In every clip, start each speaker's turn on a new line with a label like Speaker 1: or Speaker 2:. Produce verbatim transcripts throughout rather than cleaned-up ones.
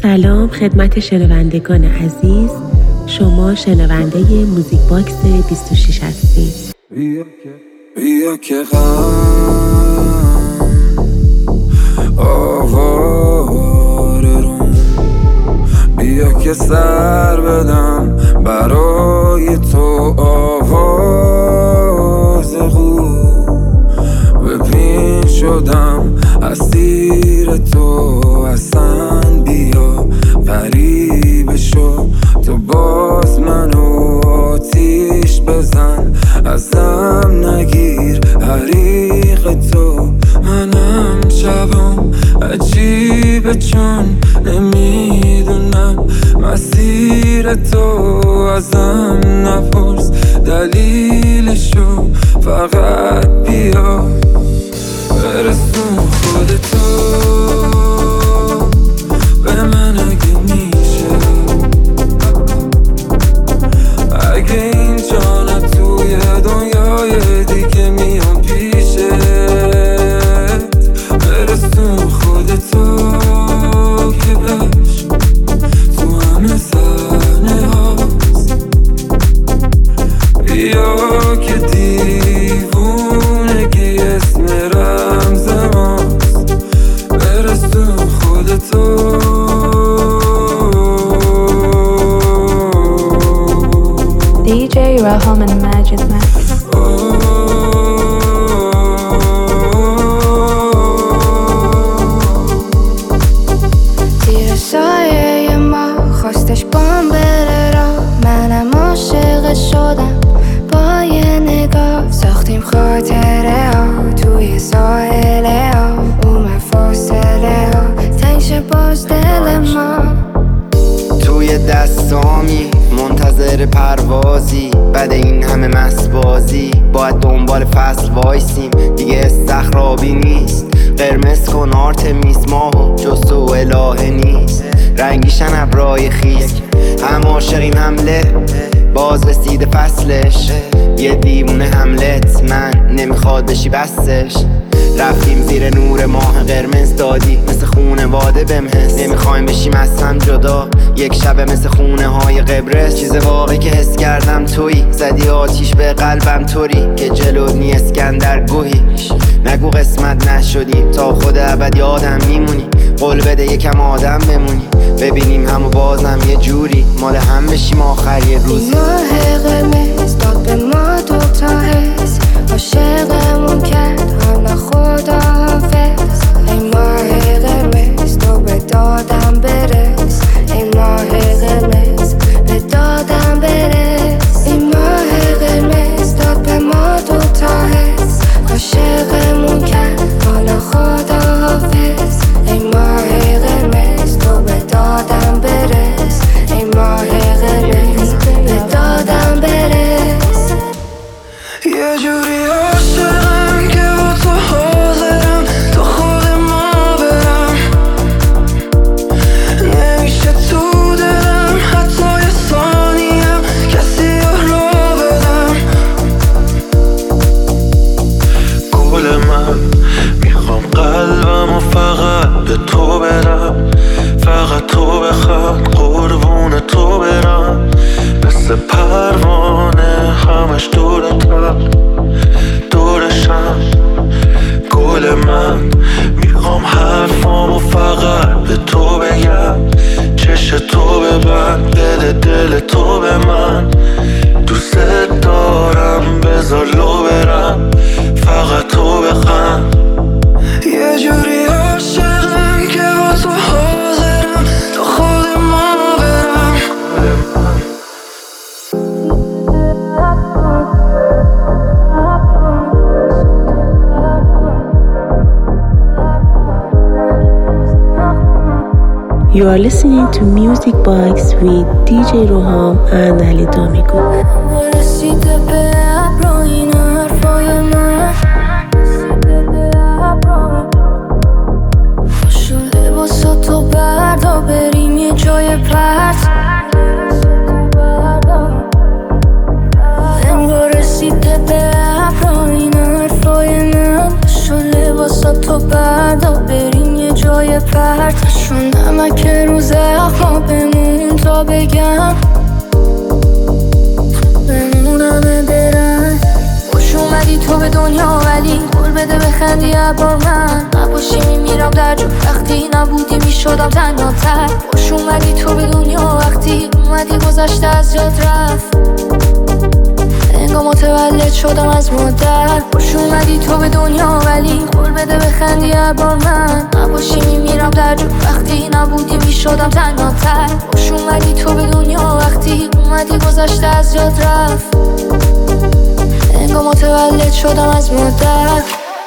Speaker 1: سلام خدمت شنوندگان عزیز، شما شنونده موزیک باکس بیست و شش هستید.
Speaker 2: بیا که بیا که غم آواره روم، بیا که سر بدم برای تو آواز غو، ببین شدم اسیر تو، اصلا بیا غریب شو، تو باز منو آتیش بزن، ازم نگیر حریق تو. منم شبم عجیبه چون نمیدونم مسیر تو، ازم نپرس دلیلشو، فقط بیا برسون خودتو به من اگه میشه، اگه این جانم توی دنیای دیگه میام پیشت، برسون خودتو که عشق تو همه صحنه هاست، بیا که دیوونگی اسم رمز ماست، برسون خودتو.
Speaker 3: دی جی Raham and Majid Max.
Speaker 4: زیر سایه ما خواستش بام بره را، منم عاشق شدم با یه نگاه، ساختیم خاطره ها توی ساحله ها، اومد فاصله ها تنش باز دل ما،
Speaker 5: توی دستامی منتظر پروازی، بعد این همه مسبازی باید دنبال فصل وایسیم، دیگه استخرابی نیست، قرمز کن آرتمیس ماهو جز تو الهه نیست، رنگیشن ابرای خیس هم عاشقیم حمله، باز رسیده فصلش، یه دیوونه حملت من نمیخواد بشی بستش، رفتیم زیر نور ماه قرمز دادی مثل خونه واده بمحس، نمیخوایم بشیم از هم جدا یک شب مثل خونه های قبرس، چیز واقعی که حس کردم تویی، زدی آتیش به قلبم طوری که جلو نی اسکندر گوهی، نگو قسمت نشدیم تا خود ابد آدم میمونی، قول بده یکم آدم بمونی، ببینیم همو بازم یه جوری مال هم بشیم آخر یه روز.
Speaker 4: این ماه قرمز داد به ما دوتا حس، عاشقمون کرد حالا خدا حافظ، این ماه قرمز تو به دادم برس، این ماه قرمز به دادم برس، این ماه قرمز داد به ما دوتا حس، عاشقمون کرد حالا خدا حافظ، این ماه قرمز تو به دادم برس، این ماه قرمز به دادم برس.
Speaker 2: یه جوری عاشقم که با تو حاضرم تا خود ما برم، نمیشه تو دلم حتی یه ثانیم کسی رو بدم، گل من میخوام قلبم و فقط به تو بدم، فقط تو بخواد قربون تو برم، مثل پروانه همش دورتم دورشم، گل من میخوام حرفامو فقط به تو بگم، چش تو ببند دل دل تو به من، دوست دارم بذار لو برم، فقط تو بخند، یه جوری عاشقم که با تو حاضرم تا خود ما برم.
Speaker 1: You are listening to Music Box with دی جی Raham and Ali Domingo.
Speaker 4: رسیده به ابر این حرفای من، خوشو لباسا تو بردا بریم یه جای پرت، انگار رسیده به ابر این حرفای من، خوشو لباسا تو بردا بریم یه جای پرت، شون نمک روزه بگم بمونم برم. خوش اومدی تو به دنیا ولی قول بده بخندی با من. نباشی میمیرم در جو وقتی نبودی میشدم تنها تر. خوش اومدی تو به دنیا وقتی اومدی گذشته از جات رفت. انگار متولد شدم از مادر. خوش اومدی تو به دنیا ولی قول بده بخندی با من. نباشی میمیرم در جو وقتی نبودی میشدم تنها تر. خوش اومدی تو به دنیا وقتی اومدی گذشته از جات رفت. انگار متولد شدم از مادر.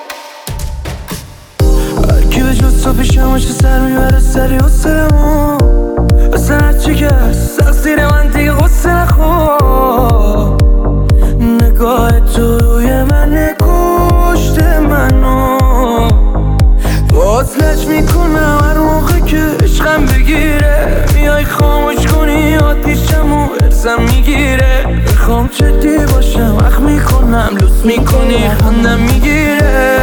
Speaker 2: هرکی به جز تو پیشم باشه سر میبره سری حسنمو. اصلا هرچی که هست تقصیر من دیگه غصه نخور. نگاه تو روی من کشت منو. باز لج میکنم هر موقع که عشقم بگیره. میای خاموش کنی آتیشم و ارزم میگیره. میخوام جدی باشم وقت میکنم لوس میکنی خندم میگیره.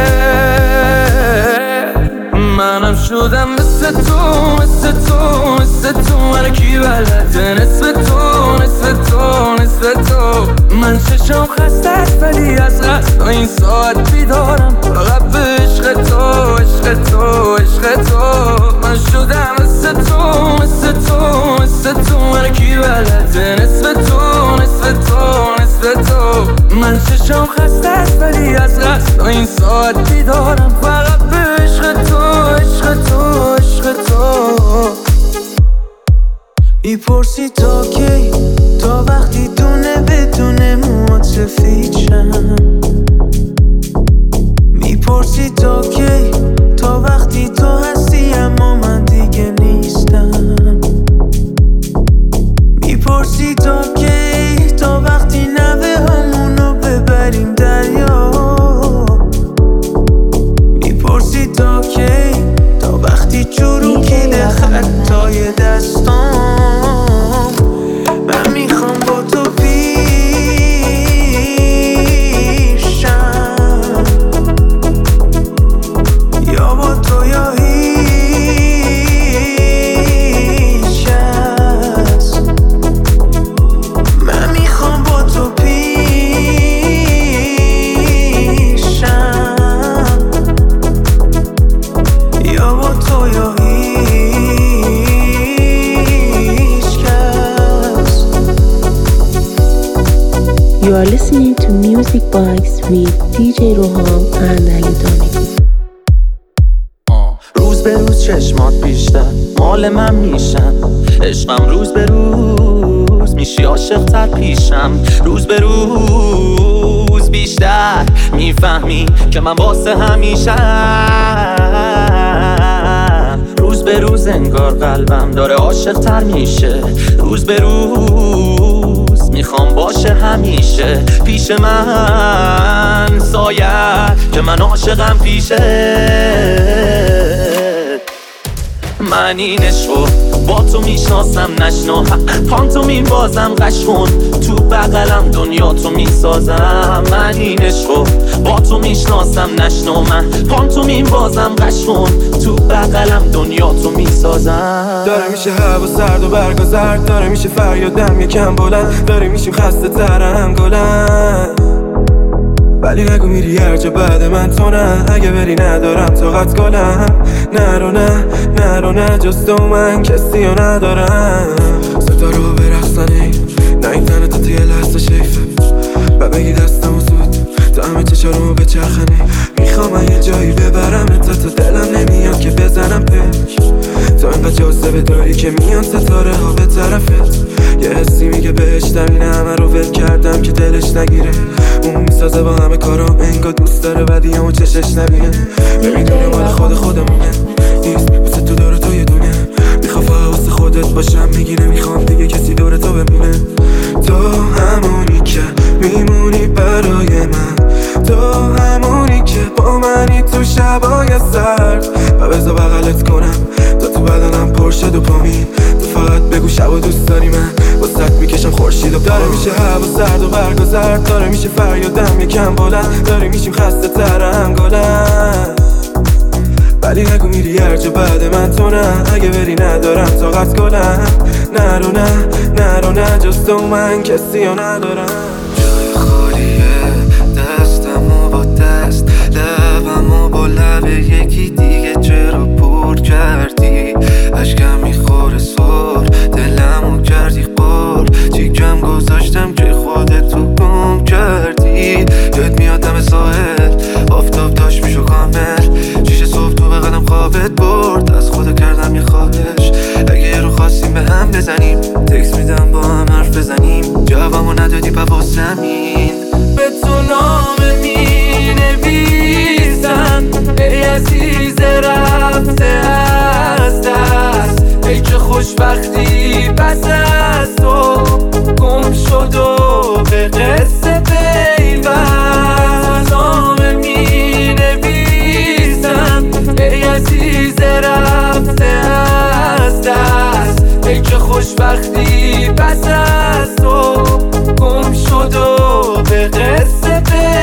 Speaker 2: منم شدم مثل تو مثل تو مثل تو. من کی بلده نصف تو نصف تو نصف تو. من چشم خسته است ولی از قصد این ساعت بیدارم. فقط به عشق تو عشق تو عشق تو. من شدم مثل تو مثل تو مثل تو. من کی بلده نصف تو نصف تو نصف تو. من چشم خسته است ولی از قصد این ساعت بیدارم. فقط به عشق تو عشق تو عشق تو. میپرسی تا کی تا وقتی دونه بدونه موات سفید شم. میپرسی تا کی تا وقتی تو هستی اما من دیگه نیستم. میپرسی تا کی تا وقتی نوه همونو ببریم دریا. میپرسی تا کی تا وقتی چروکیده خطای دستام. من میخوام با تو پیشم یا با تو یا هیچ کس. من میخوام با تو پیشم یا با تو یا هیچ کس.
Speaker 1: You are listening to Music Box with دی جی روحام and علی دامدی.
Speaker 2: روز به روز چشمات بیشتر مال من میشن. عشقم روز به روز میشی عاشق تر پیشم. روز به روز بیشتر میفهمی که من واسه همیشم. روز به روز انگار قلبم داره عاشق تر میشه. روز به روز میخوام باشه همیشه پیش من سایه که من عاشقم پیشه. من این عشقو با تو میشناسم نشنا. پانتومین بازم قش کن تو بغلم دنیا تو میسازم. من این عشقو با تو میشناسم نشنا. من پانتومین بازم قش کن تو بغلم دنیا تو میسازم.
Speaker 6: داره میشه هوا سرد و برگا زرد. داره میشه فریادم یکم بلند. داره میشیم خسته ترم گلن. ولی نگو میری هر جا بعد من تو نه. اگه بری ندارم طاقت گلم. نرو نه نرو نه جز تو من کسی رو ندارم. ستاره ها برقصن ای نه این تنه تا توی لحظه شیفه. و بگی دستم و زود تو همه چشارمو بچرخنه. میخوام من یه جایی ببرم تا تو دلم نمیاد که بزنم پک. تو انقدر جاذبه داری که میان ستاره ها به طرفت. یه حسی میگه بهشتم این همه رو ول کردم که دلش نگیره. اون میسازه با همه کارام انگار دوست داره بدی همون چشش نبینه. نمیدونه مال خود خودمونه نیست واسه تو داره تو یه دونه. میخوام واسه خودت باشم میگی نمیخوام دیگه کسی دور تو بمونه. تو همونی که میمونی برای من. تو همونی که با منی تو شبای سرد. و بذار بغلت کنم تا تو بدنم پرشه دوپامین. تو فقط بگو شب و دوست داری من واسه میکشم خورشید و داره میشه هوا سرد و برگا زرد. داره میشه فریادم یکم بلند. داره میشیم خسته ترم گلن. ولی نگو میری هر جا بعد من تو نه. اگه بری ندارم طاقت گلم. نرو نه نرو نه جز تو من کسی ها ندارم.
Speaker 2: جای خالیه دستمو با دست لبمو با لب یکی دیگه چرا پر کردی. اشکم میخوره سر دلمو کردی خور. چیکم گذاشتم که خودتو گم کردی. یاد میاد دم ساحل آفتاب داشت میشو کامل. شیشه صبح تو بغلم خوابت برد. از خدا کردم یه خواهش اگه یه رو خواستیم به هم بزنیم. تکس میدم با هم حرف بزنیم. جوابمو ندادی پا واسمین. به تو نامه می نویسم ای عزیز رفته از دست. ای که خوشبختی پس از تو گم شد و به قصه پیوست. نامه می نویسم ای عزیز رفته از دست. ای که خوشبختی پس از تو گم شد و به قصه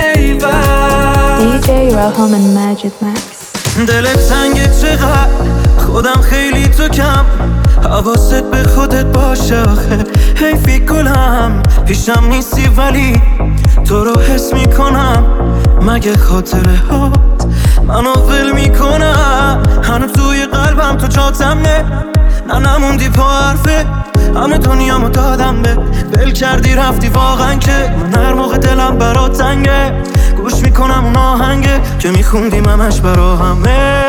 Speaker 2: پیوست.
Speaker 3: دی جی Raham and Majid Max.
Speaker 2: دلت سنگه چقدر خودم خیلی تو کم. حواست به خودت باشه آخه حیفی گلم. پیشم نیستی ولی تو رو حس میکنم. مگه خاطره هات منو ول میکنم. هنو توی قلبم تو جاتم نه. نه نموندی پا حرفه همه دنیامو دادم به دل کردی رفتی واقعا که من هر موقع دلم برا تنگه گوش میکنم اون آهنگه که میخوندیم همش برا همه.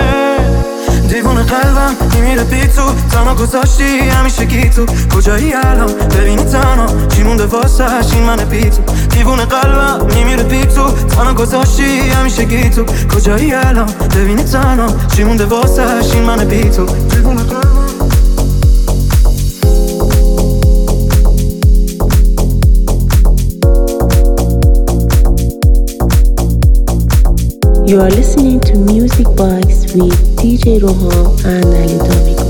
Speaker 2: دیوونه قلبم میمیره بی تو تنها گذاشتی همیشه گی تو. کجایی الان ببینی تنها چی مونده واسهش این من بی تو. دیوونه قلبم میمیره بی تو تنها گذاشتی همیشه گی تو. کجایی الان ببینی تنها چی مونده واسهش این من بی تو. دیوونه قلبم.
Speaker 1: You are listening to Music Box with دی جی Roham and Ali Domigo.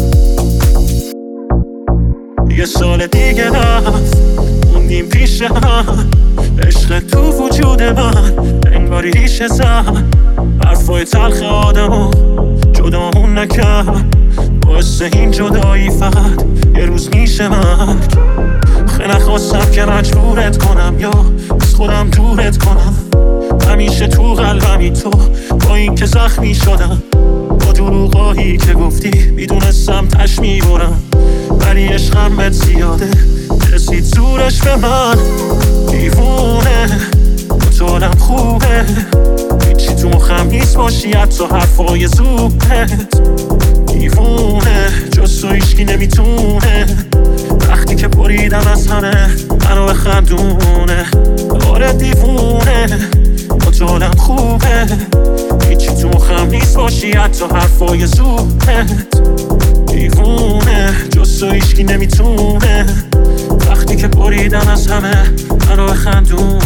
Speaker 7: یه سال دیگه هست موندیم پیش هم. عشق تو وجود من انگاری ریشه زن. حرفای تلخ آدمو جدامون نکرد. باعث این جدایی فقط یه روز میشه مرگ. خیلی نخواستم که مجبورت کنم یا از خودم دورت کنم. همیشه تو قلبمی تو با این که زخمی شدم. با دروغایی که گفتی میدونستم تش میبرم. ولی عشقم بهت زیاده رسید زورش به من. دیوونه مطالم خوبه هیچی تو مخم نیست باشی حتی حرفای زوبت. دیوونه جز تو هیچکی نمیتونه. وقتی که بریدم از همه منو بخندونه. آره دیوونه مطالم خوبه هیچی تو مخم نیست باشی حتی حرفای زوبت. دیوونه جز تو هیچکی نمیتونه. وقتی که بریدم از همه منو بخندونه.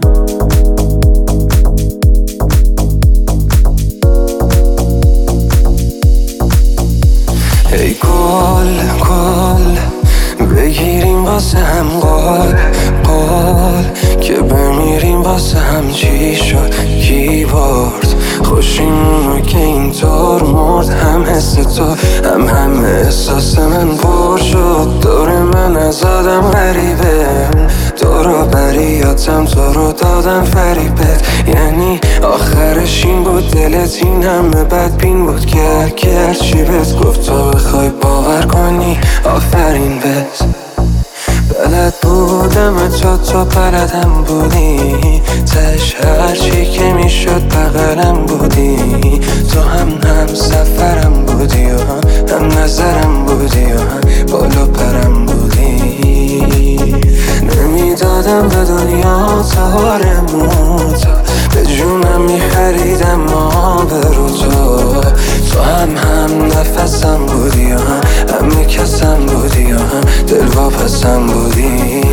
Speaker 2: ای گل گل بگیریم واسه هم قول قول که بمیریم واسه هم. چی شد کی برد خوشیمونو که اینطور مرد. هم حس تو هم هم احساس من پر شد. دور من از آدم غریبه دورو بریاتم تو رو دادم فریبت. یعنی آخرش این بود دلت این همه بدبین بود. گر گر چی بهت گفت تو بخوای باور کنی آفرین بهت. بلد بودم تو تو بلدم بودی. تش هرچی که میشد بغلم بودی. تو هم هم سفرم بودی و هم, هم نظرم بودی و هم بالا پرم بودی. نمیدادم به دنیا تارمون تا به جونم میخریدم ما به رو تو. تو هم هم نفسم بودی و هم هم کسم بودی و هم دل واپسم بودی.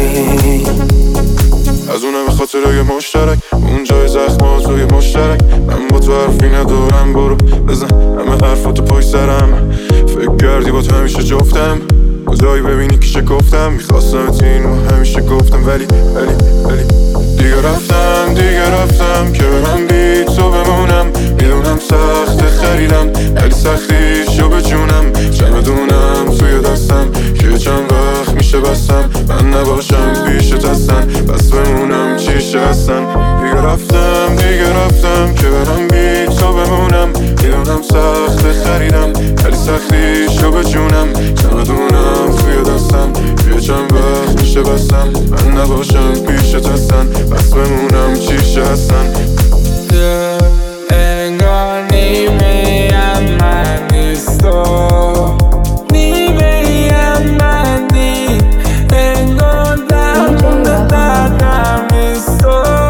Speaker 6: از اونم خاطره مشترک اون جای زخمات روی مشترک. من با تو حرفی ندارم برو بزن همه حرفاتو پای سرم. فکر کردی با تو همیشه جفتم کجایی ببینی که چه گفتم. میخواستم اینو همیشه گفتم ولی ولی ولی دیگه رفتم دیگه رفتم که برم بی تو بمونم. میدونم سخت خریدم ولی سختیش یا به جونم چمدونم توی دستم که چند وقت میشه بستم من نباشم پیشت هستن بس بمونم چیشه هستن دیگه رفتم دیگه رفتم که برم بی تو بمونم میدونم سخت خریدم ولی سختیش یا به جونم چمدونم توی دستم که چند وقت میشه بستم من نباشم پیشت هستن بس بمونم چیشه هستن
Speaker 2: انگار نیمه ام من نیست نیمه ام من نی انگار درمون دردم نیست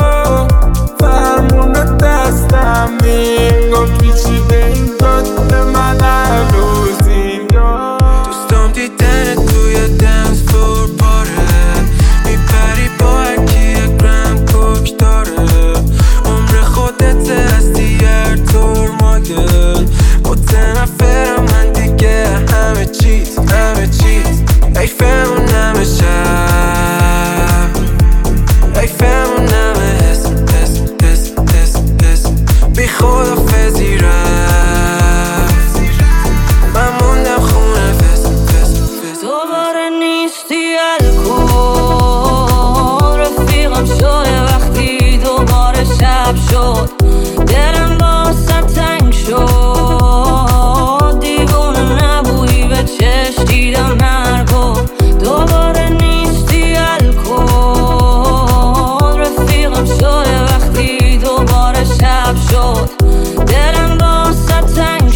Speaker 2: فرمون دستم نی انگار پیچیده این داد من هر روزی دوستم دیدن توی دنس فور پاره میپری با هرکی یک گرم کوک داره عمر خودت هستی هر طور ماگل متنفرم من دیگه همه چیز همه چیز حیفمون همه شب حیفمون همه حس حس حس حس حس بی خدافزی رفت من موندم خونه فس فس فس دوباره نیستی الکل رفیقم شده وقتی دوباره شب شد دلم واسه تنگ شد دیوونه نبویی به چشم دیدم مرگو دوباره نیستی الکل رفیقم شده وقتی دوباره شب شد دلم واسه تنگ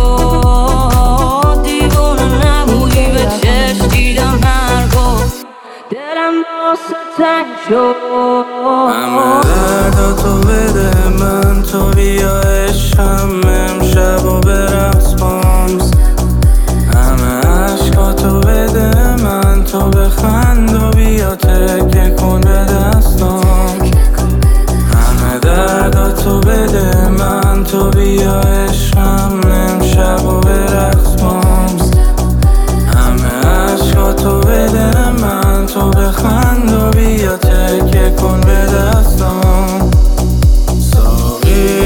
Speaker 2: شد دیوونه نبویی به چشم دیدم مرگو دلم واسه تنگ شد همه دردا تو بده من تو بیا عشقم امشب و برقص بامز همه عشقا تو بده من تو بخند و بیا تکه کن به دستام همه دردا تو بده من تو بیا عشقم امشب و برقص بامز همه عشقا تو بده من تو بخند و بیا تکه کن به دستام ساقی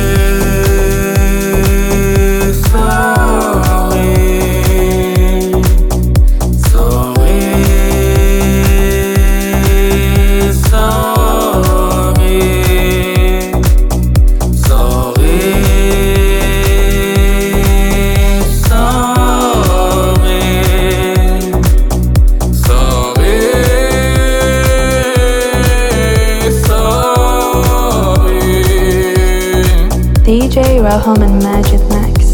Speaker 2: ساقی ساقی ساقی ساقی
Speaker 3: D J Raham and Majid Max.